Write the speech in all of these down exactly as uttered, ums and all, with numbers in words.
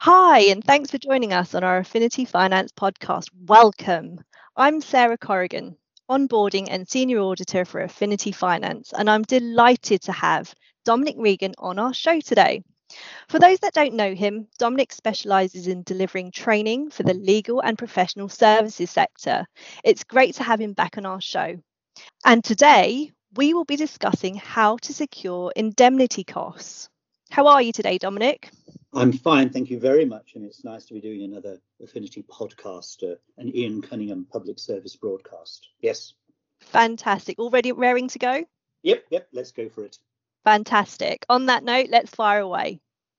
Hi, and thanks for joining us on our Affinity Finance podcast. Welcome. I'm Sarah Corrigan, onboarding and senior auditor for Affinity Finance, and I'm delighted to have Dominic Regan on our show today. For those that don't know him, Dominic specialises in delivering training for the legal and professional services sector. It's great to have him back on our show. And today we will be discussing how to secure indemnity costs. How are you today, Dominic? I'm fine, thank you very much. And it's nice to be doing another Affinity podcast, uh, an Ian Cunningham public service broadcast. Yes. Fantastic. Already raring to go? Yep, yep, let's go for it. Fantastic. On that note, let's fire away.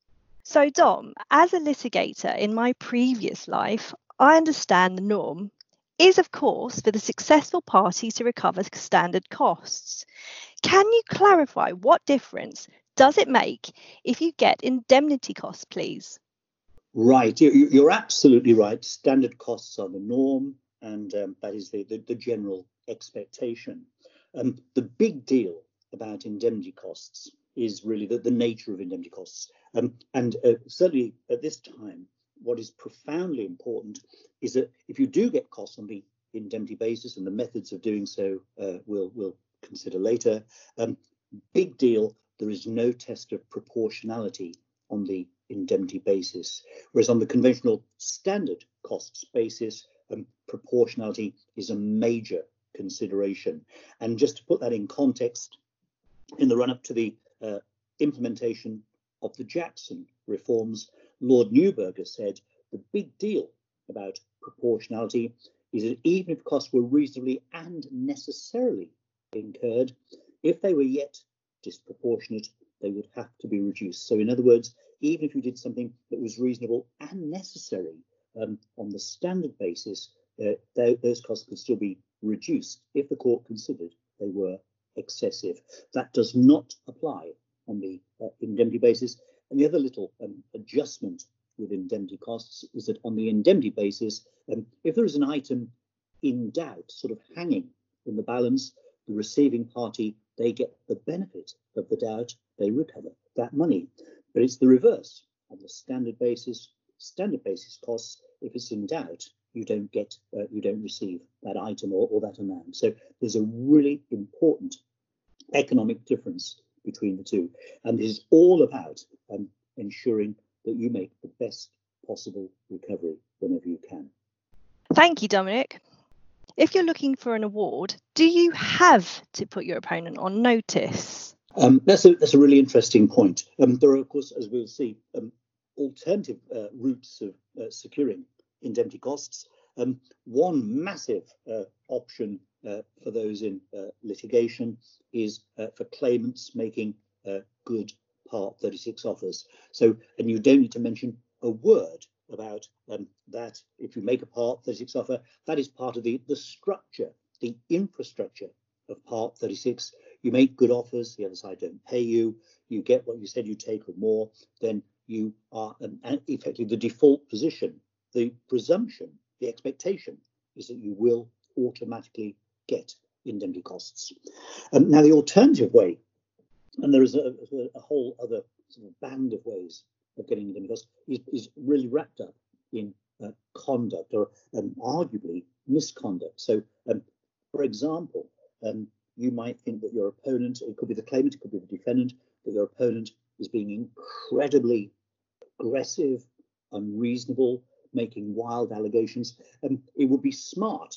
So, Dom, as a litigator in my previous life, I understand the norm is, of course, for the successful party to recover standard costs. Can you clarify what difference does it make if you get indemnity costs, please? Right, you're absolutely right. Standard costs are the norm, and um, that is the, the, the general expectation. Um, the big deal about indemnity costs is really the, the nature of indemnity costs. Um, and uh, certainly at this time, what is profoundly important is that if you do get costs on the indemnity basis, and the methods of doing so uh, we'll, we'll consider later, um, big deal, there is no test of proportionality on the indemnity basis, whereas on the conventional standard costs basis, um, proportionality is a major consideration. And just to put that in context, in the run-up to the uh, implementation of the Jackson reforms, Lord Neuberger said the big deal about proportionality is that even if costs were reasonably and necessarily incurred, if they were yet disproportionate, they would have to be reduced. So in other words, even if you did something that was reasonable and necessary um, on the standard basis, uh, th- those costs could still be reduced if the court considered they were excessive. That does not apply on the uh, indemnity basis. And the other little um, adjustment with indemnity costs is that on the indemnity basis, um, if there is an item in doubt, sort of hanging in the balance, the receiving party, they get the benefit of the doubt, they recover that money. But it's the reverse. On the standard basis, standard basis costs, if it's in doubt, you don't get, uh, you don't receive that item or, or that amount. So there's a really important economic difference between the two. And this is all about um, ensuring that you make the best possible recovery whenever you can. Thank you, Dominic. If you're looking for an award, do you have to put your opponent on notice? Um, that's, a, that's a really interesting point. Um, there are, of course, as we'll see, um, alternative uh, routes of uh, securing indemnity costs. Um, one massive uh, option uh, for those in uh, litigation is uh, for claimants making uh, good Part thirty-six offers. So, and you don't need to mention a word about um, that. If you make a Part thirty-six offer, that is part of the, the structure, the infrastructure of Part thirty-six. You make good offers, the other side don't pay you, you get what you said you take or more, then you are um, effectively the default position. The presumption, the expectation is that you will automatically get indemnity costs. Um, now, the alternative way, and there is a, a, a whole other sort of band of ways of getting indemnity costs, is, is really wrapped up in uh, conduct or um, arguably misconduct. So, um, for example, um, you might think that your opponent, it could be the claimant, it could be the defendant, that your opponent is being incredibly aggressive, unreasonable, making wild allegations. Um, it would be smart,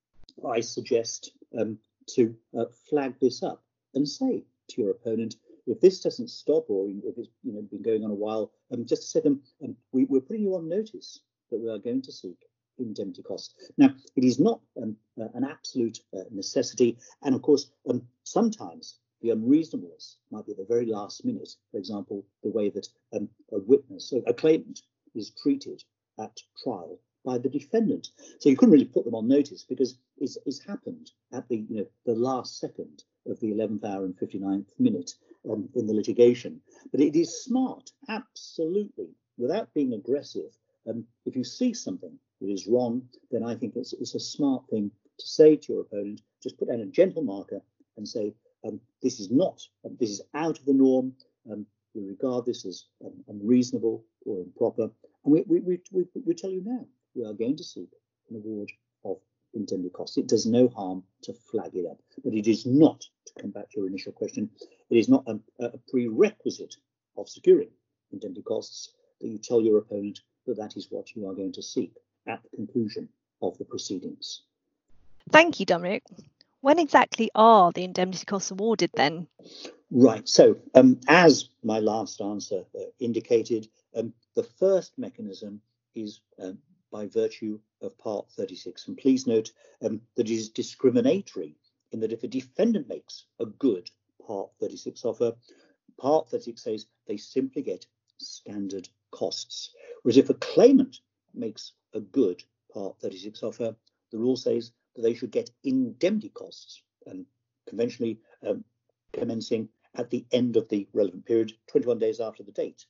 I suggest, um, to uh, flag this up and say to your opponent, if this doesn't stop, or if it's you know been going on a while, um, just to say to them, um, we, we're putting you on notice that we are going to seek indemnity costs. Now, it is not um, uh, an absolute uh, necessity, and of course, um, sometimes the unreasonableness might be at the very last minute. For example, the way that um, a witness, a claimant, is treated at trial by the defendant. So you couldn't really put them on notice because it's, it's happened at the you know the last second of the eleventh hour and fifty-ninth minute um, in the litigation. But it is smart, absolutely, without being aggressive. Um, if you see something that is wrong, then I think it's, it's a smart thing to say to your opponent, just put down a gentle marker and say, um, this is not, um, this is out of the norm. Um, we regard this as um, unreasonable or improper, And we, we, we, we, we tell you now, we are going to seek an award of indemnity costs. It does no harm to flag it up, but it is not, to come back to your initial question, it is not a, a prerequisite of securing indemnity costs that you tell your opponent that that is what you are going to seek at the conclusion of the proceedings. Thank you, Dominic. When exactly are the indemnity costs awarded then? Right, so um, as my last answer uh, indicated, um, the first mechanism is um, by virtue of Part thirty-six. And please note um, that it is discriminatory in that if a defendant makes a good Part thirty-six offer, Part thirty-six says they simply get standard costs. Whereas if a claimant makes a good Part thirty-six offer, the rule says that they should get indemnity costs, and conventionally um, commencing at the end of the relevant period, twenty-one days after the date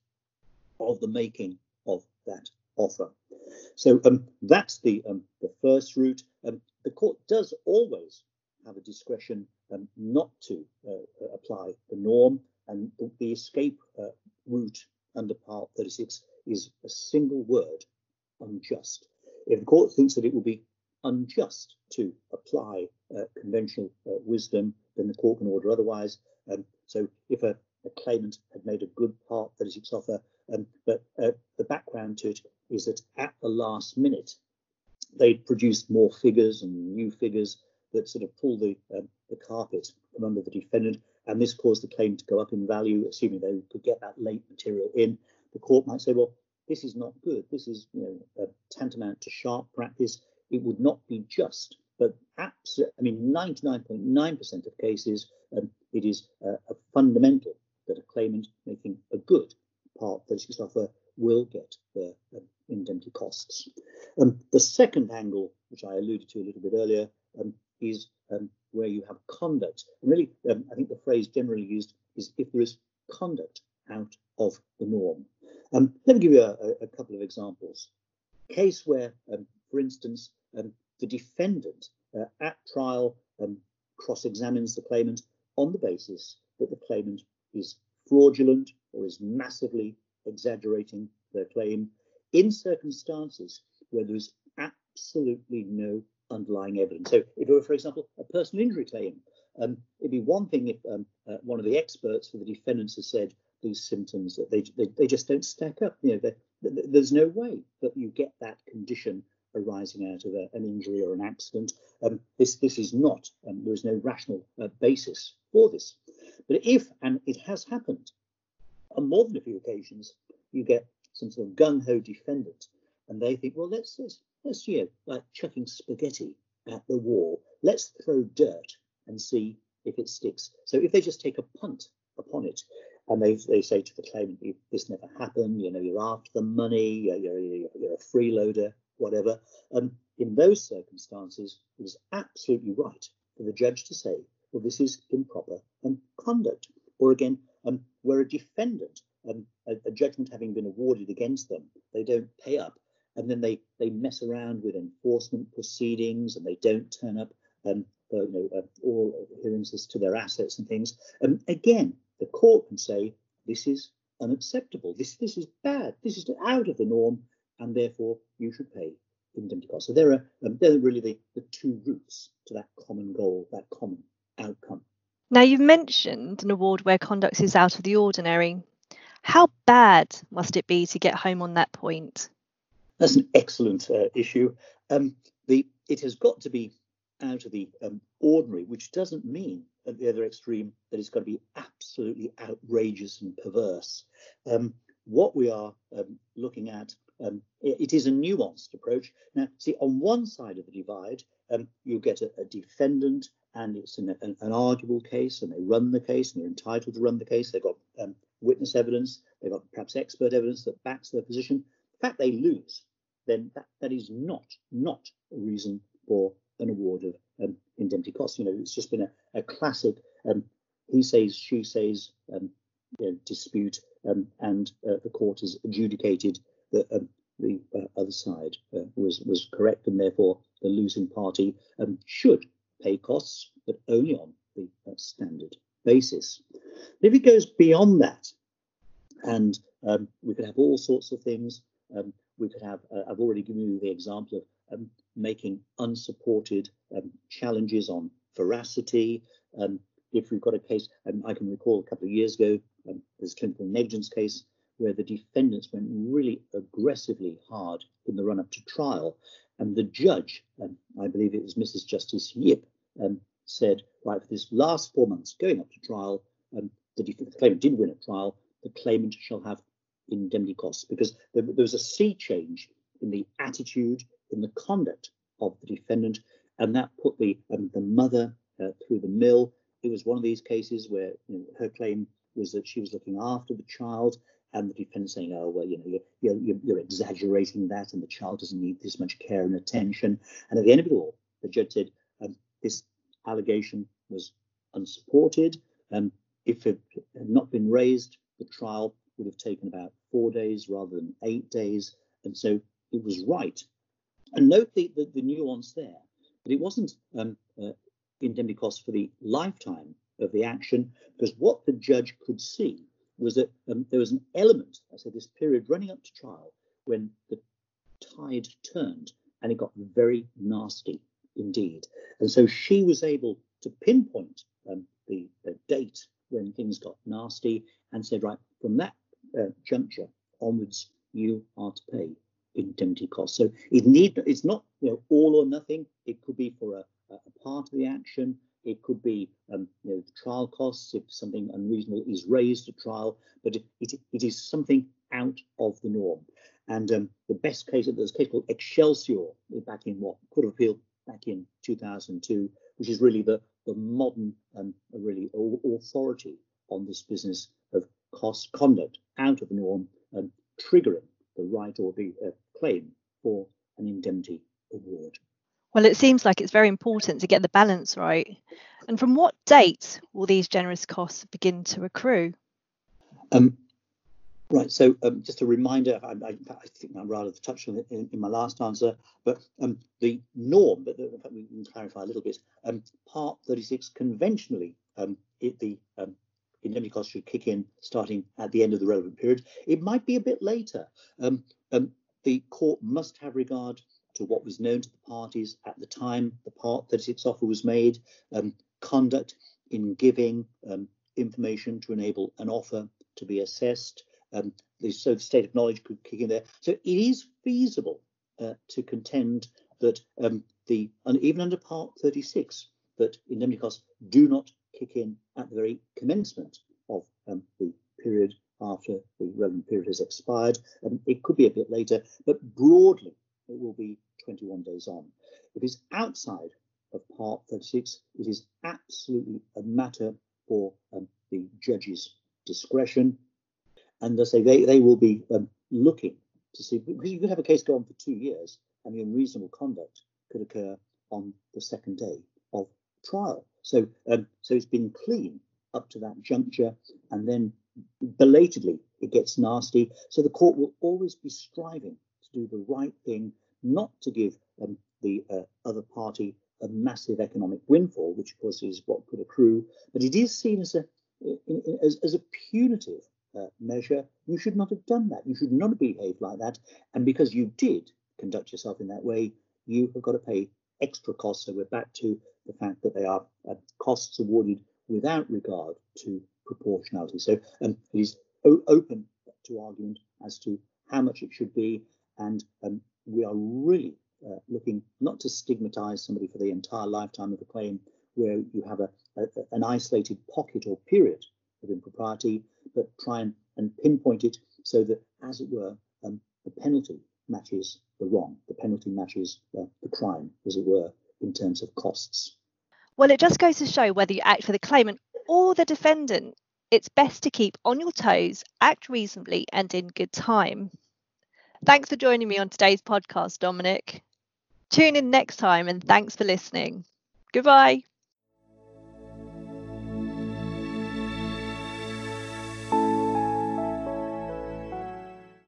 of the making of that offer. So um, that's the um, the first route. Um, the court does always have a discretion um, not to uh, apply the norm, and the, the escape uh, route under Part thirty-six is a single word: unjust. If the court thinks that it will be unjust to apply uh, conventional uh, wisdom, then the court can order otherwise. Um, so if a, a claimant had made a good Part thirty-six offer, um, but uh, the background to it is that at the last minute, they'd produced more figures and new figures that sort of pull the, um, the carpet from under the defendant, and this caused the claim to go up in value, assuming they could get that late material in. The court might say, well, this is not good. This is, you know, uh, tantamount to sharp practice. It would not be just. But absolutely, I mean, ninety-nine point nine percent of cases, um, it is uh, a fundamental that a claimant making a good Part thirty-six offer will get their uh, indemnity costs. Um, the second angle, which I alluded to a little bit earlier, um, is um, where you have conduct. And really, um, I think the phrase generally used is if there is conduct out of the norm. Um, let me give you a, a couple of examples. Case where, um, for instance, um, the defendant uh, at trial um, cross-examines the claimant on the basis that the claimant is fraudulent or is massively exaggerating their claim in circumstances where there is absolutely no underlying evidence. So if it were, for example, a personal injury claim, um, it'd be one thing if um, uh, one of the experts for the defendants has said these symptoms, that they, they, they just don't stack up. You know, they, they, there's no way that you get that condition arising out of a, an injury or an accident. Um, this, this is not, um, there is no rational uh, basis for this. But if, and it has happened on more than a few occasions, you get some sort of gung-ho defendant, and they think, well, let's, let's, let's, you know, like chucking spaghetti at the wall, let's throw dirt and see if it sticks. So if they just take a punt upon it, and they they say to the claimant, this never happened, you know, you're after the money, you're, you're, you're a freeloader, whatever. Um, in those circumstances, it is absolutely right for the judge to say, well, this is improper um, conduct. Or again, um, where a defendant, um, a, a judgment having been awarded against them, they don't pay up, and then they, they mess around with enforcement proceedings, and they don't turn up um, uh, you know, uh, all adherences to their assets and things. Um, again, the court can say, this is unacceptable, this, this is bad, this is out of the norm, and therefore you should pay indemnity costs. So there are, um, there are really the, the two routes to that common goal, that common outcome. Now, you've mentioned an award where conduct is out of the ordinary. How bad must it be to get home on that point? That's an excellent uh, issue. Um, the it has got to be out of the um, ordinary, which doesn't mean at the other extreme that it's got to be absolutely outrageous and perverse. Um, what we are um, looking at, um, it, it is a nuanced approach. Now, see, on one side of the divide, um, you get a, a defendant, and it's an, an, an arguable case, and they run the case, and they're entitled to run the case. They've got um, witness evidence, they've got perhaps expert evidence that backs their position. The fact they lose, then that, that is not, not a reason for an award of um, indemnity costs. You know, it's just been a, a classic um, he says, she says um, you know, dispute, um, and uh, the court has adjudicated that um, the uh, other side uh, was was correct, and therefore the losing party um, should pay costs, but only on the uh, standard basis. If it goes beyond that, and um, we could have all sorts of things, Um, we could have, uh, I've already given you the example of um, making unsupported um, challenges on veracity. Um, if we've got a case, um, I can recall a couple of years ago, um, there's a clinical negligence case where the defendants went really aggressively hard in the run-up to trial. And the judge, um, I believe it was Missus Justice Yip, um, said, right, for this last four months going up to trial, um, the, def- the claimant did win a trial, the claimant shall have indemnity costs, because there, there was a sea change in the attitude, in the conduct of the defendant, and that put the um, the mother uh, through the mill. It was one of these cases where, you know, her claim was that she was looking after the child, and the defendant saying, oh, well, you know, you're, you're, you're exaggerating that, and the child doesn't need this much care and attention. And at the end of it all, the judge said, um, this allegation was unsupported. Um, if it had not been raised, the trial would have taken about four days rather than eight days. And so it was right. And note the, the, the nuance there, that it wasn't um, uh, indemnity costs for the lifetime of the action, because what the judge could see was that um, there was an element, I said, this period running up to trial when the tide turned and it got very nasty indeed. And so she was able to pinpoint um, the, the date when things got nasty and said, right, from that uh, juncture onwards, you are to pay indemnity costs. So it need it's not, you know, all or nothing. It could be for a, a part of the action. It could be um, you know, the trial costs if something unreasonable is raised at trial, but it, it, it is something out of the norm. And um, the best case, there's a case called Excelsior back in what Court of Appeal back in two thousand two, which is really the the modern um, really authority on this business of cost conduct out of the norm and triggering the right or the uh, claim for an indemnity award. Well, it seems like it's very important to get the balance right. And from what date will these generous costs begin to accrue? Um, right, so um, just a reminder, I, I, I think I rather touched on it in, in my last answer, but um, the norm, but in fact we can clarify a little bit, um, Part thirty-six conventionally, um, it, the um, indemnity costs should kick in starting at the end of the relevant period. It might be a bit later. Um, um, the court must have regard to what was known to the parties at the time the Part thirty-six offer was made, um, conduct in giving um, information to enable an offer to be assessed. Um, the, so the state of knowledge could kick in there. So it is feasible uh, to contend that um, the and even under Part thirty-six, that indemnity costs do not kick in at the very commencement of um, the period after the relevant period has expired. Um, it could be a bit later, but broadly it will be twenty-one days on. If it's outside of Part thirty-six, it is absolutely a matter for um, the judge's discretion. And they say they, they will be um, looking to see, because you could have a case go on for two years and the unreasonable conduct could occur on the second day of trial. So, um, so it's been clean up to that juncture, and then belatedly it gets nasty. So the court will always be striving to do the right thing, not to give um, the uh, other party a massive economic windfall, which of course is what could accrue, but it is seen as a in, in, as, as a punitive uh, measure. You should not have done that. You should not have behaved like that. And because you did conduct yourself in that way, you have got to pay extra costs. So we're back to the fact that they are uh, costs awarded without regard to proportionality. So um, it is o- open to argument as to how much it should be. And um, we are really uh, looking not to stigmatize somebody for the entire lifetime of a claim where you have a, a an isolated pocket or period of impropriety, but try and, and pinpoint it so that, as it were, um, the penalty matches the wrong, the penalty matches uh, the crime, as it were, in terms of costs. Well, it just goes to show whether you act for the claimant or the defendant, it's best to keep on your toes, act reasonably and in good time. Thanks for joining me on today's podcast, Dominic. Tune in next time and thanks for listening. Goodbye.